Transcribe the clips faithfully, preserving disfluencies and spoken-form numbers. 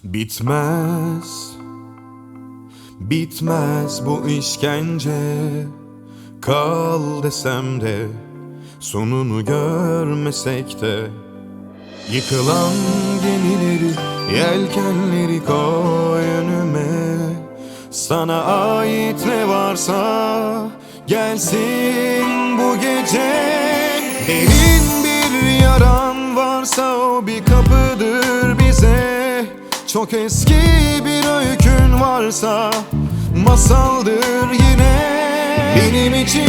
Bitmez, bitmez bu işkence. Kal desem de, sonunu görmesek de. Yıkılan gemileri, yelkenleri koy önüme. Sana ait ne varsa gelsin bu gece. Derin bir yaran varsa o bir kapıdır bize. Çok eski bir öykün varsa masaldır yine. Benim için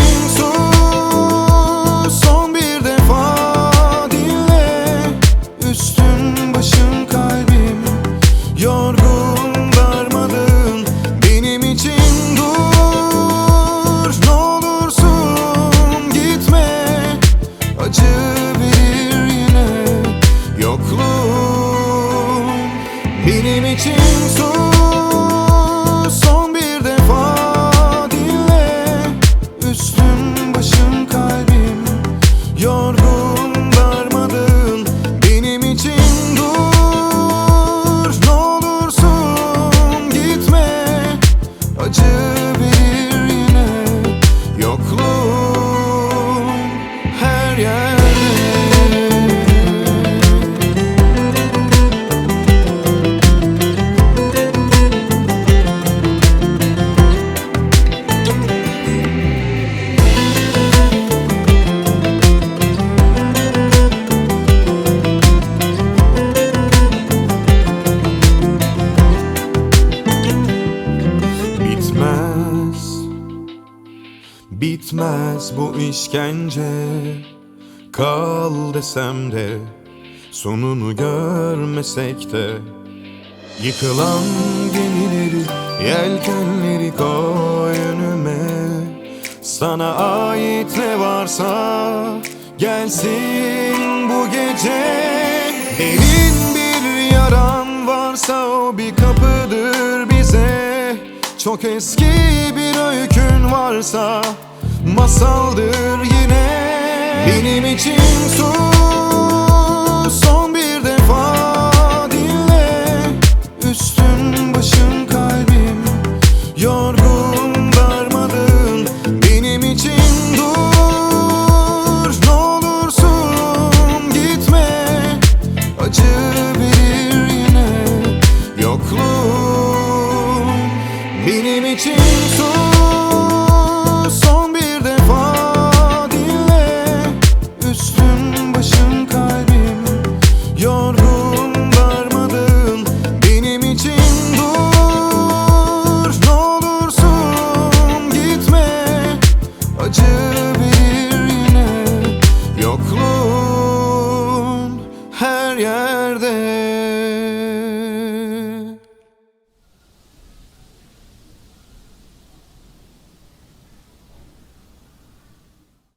sus, son bir defa dinle. Üstüm başım kalbim yorgun darmadağın. Benim için dur, ne olursun gitme. Acı verir yine yokluğun. Benim için sus, son bir defa dinle. Üstüm başım kalbim yorgun darmadağın. Benim için dur, ne olursun gitme. Acı verir yine yokluğun her yerde. Bitmez bu işkence. Kal desem de, sonunu görmesek de. Yıkılan gemileri, yelkenleri koy önüme. Sana ait ne varsa gelsin bu gece. Derin bir yaran varsa o bir kapıdır bize. Çok eski bir öykün varsa masaldır yine.